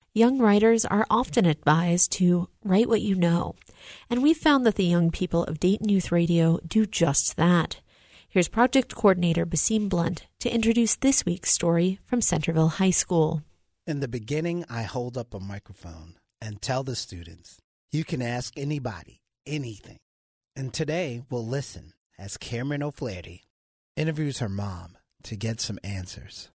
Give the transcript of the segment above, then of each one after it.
young writers are often advised to write what you know, and we've found that the young people of Dayton Youth Radio do just that. Here's Project Coordinator Basim Blunt to introduce this week's story from Centerville High School. In the beginning, I hold up a microphone and tell the students, you can ask anybody, anything. And today, we'll listen as Cameron O'Flaherty interviews her mom to get some answers.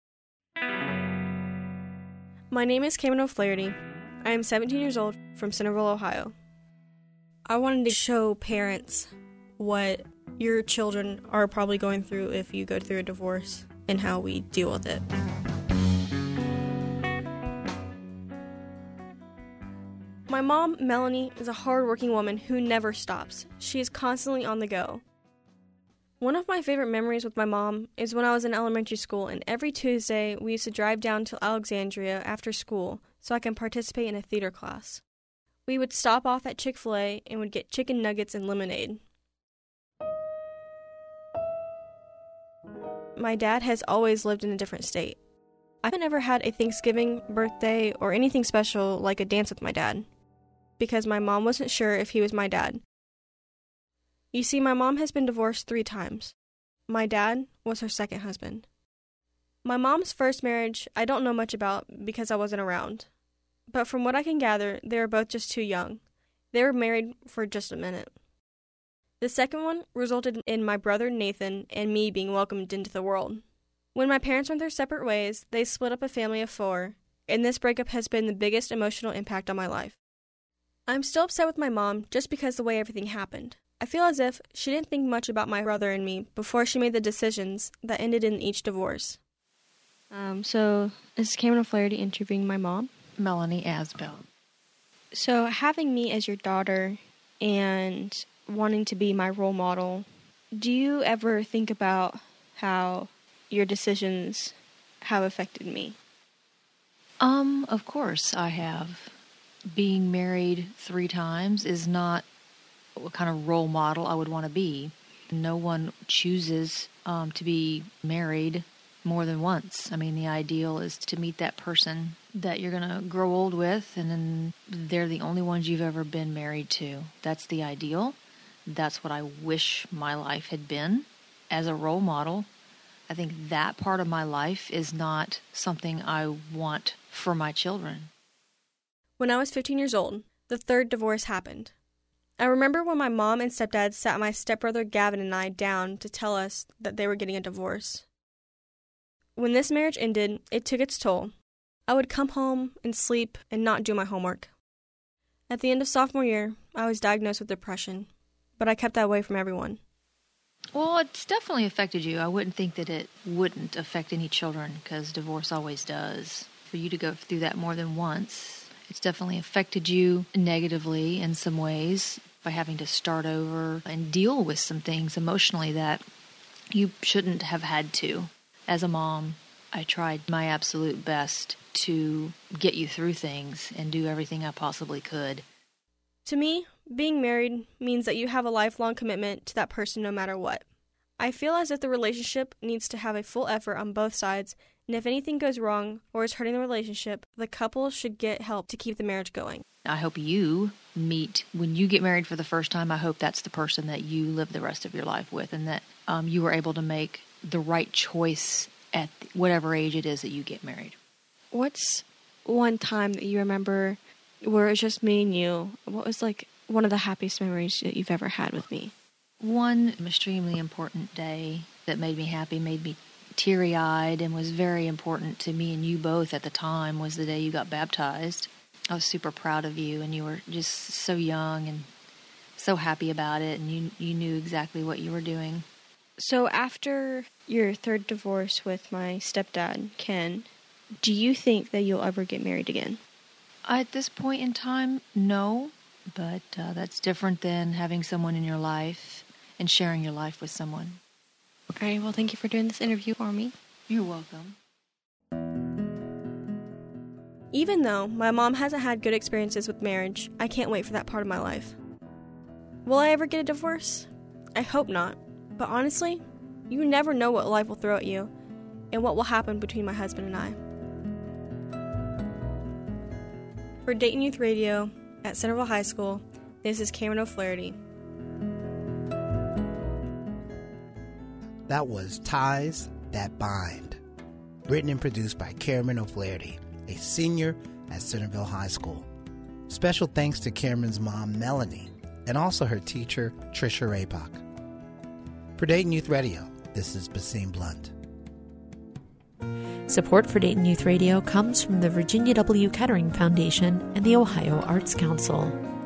My name is Cameron O'Flaherty. I am 17 years old from Centerville, Ohio. I wanted to show parents what your children are probably going through if you go through a divorce and how we deal with it. My mom, Melanie, is a hard-working woman who never stops. She is constantly on the go. One of my favorite memories with my mom is when I was in elementary school, and every Tuesday we used to drive down to Alexandria after school so I can participate in a theater class. We would stop off at Chick-fil-A and would get chicken nuggets and lemonade. My dad has always lived in a different state. I haven't ever had a Thanksgiving, birthday, or anything special like a dance with my dad, because my mom wasn't sure if he was my dad. You see, my mom has been divorced 3 times. My dad was her second husband. My mom's first marriage I don't know much about because I wasn't around. But from what I can gather, they were both just too young. They were married for just a minute. The second one resulted in my brother Nathan and me being welcomed into the world. When my parents went their separate ways, they split up a family of 4, and this breakup has been the biggest emotional impact on my life. I'm still upset with my mom just because of the way everything happened. I feel as if she didn't think much about my brother and me before she made the decisions that ended in each divorce. So this is Cameron O'Flaherty interviewing my mom. Melanie Asbell. So having me as your daughter and wanting to be my role model, do you ever think about how your decisions have affected me? Of course I have. Being married 3 times is not what kind of role model I would want to be. No one chooses to be married more than once. I mean, the ideal is to meet that person that you're going to grow old with, and then they're the only ones you've ever been married to. That's the ideal. That's what I wish my life had been as a role model. I think that part of my life is not something I want for my children. When I was 15 years old, the 3rd divorce happened. I remember when my mom and stepdad sat my stepbrother Gavin and I down to tell us that they were getting a divorce. When this marriage ended, it took its toll. I would come home and sleep and not do my homework. At the end of sophomore year, I was diagnosed with depression, but I kept that away from everyone. Well, it's definitely affected you. I wouldn't think that it wouldn't affect any children, because divorce always does. For you to go through that more than once, it's definitely affected you negatively in some ways by having to start over and deal with some things emotionally that you shouldn't have had to. As a mom, I tried my absolute best to get you through things and do everything I possibly could. To me, being married means that you have a lifelong commitment to that person no matter what. I feel as if the relationship needs to have a full effort on both sides, and if anything goes wrong or is hurting the relationship, the couple should get help to keep the marriage going. I hope you meet, when you get married for the first time, I hope that's the person that you live the rest of your life with, and that you were able to make the right choice at whatever age it is that you get married. What's one time that you remember where it was just me and you? What was like one of the happiest memories that you've ever had with me? One extremely important day that made me happy, made me teary-eyed, and was very important to me and you both at the time was the day you got baptized. I was super proud of you, and you were just so young and so happy about it, and you knew exactly what you were doing. So after your 3rd divorce with my stepdad, Ken, do you think that you'll ever get married again? At this point in time, no, but that's different than having someone in your life and sharing your life with someone. All right, well, thank you for doing this interview for me. You're welcome. Even though my mom hasn't had good experiences with marriage, I can't wait for that part of my life. Will I ever get a divorce? I hope not. But honestly, you never know what life will throw at you and what will happen between my husband and I. For Dayton Youth Radio at Centerville High School, this is Cameron O'Flaherty. That was Ties That Bind, written and produced by Cameron O'Flaherty, a senior at Centerville High School. Special thanks to Cameron's mom, Melanie, and also her teacher, Trisha Raybach. For Dayton Youth Radio, this is Basim Blunt. Support for Dayton Youth Radio comes from the Virginia W. Kettering Foundation and the Ohio Arts Council.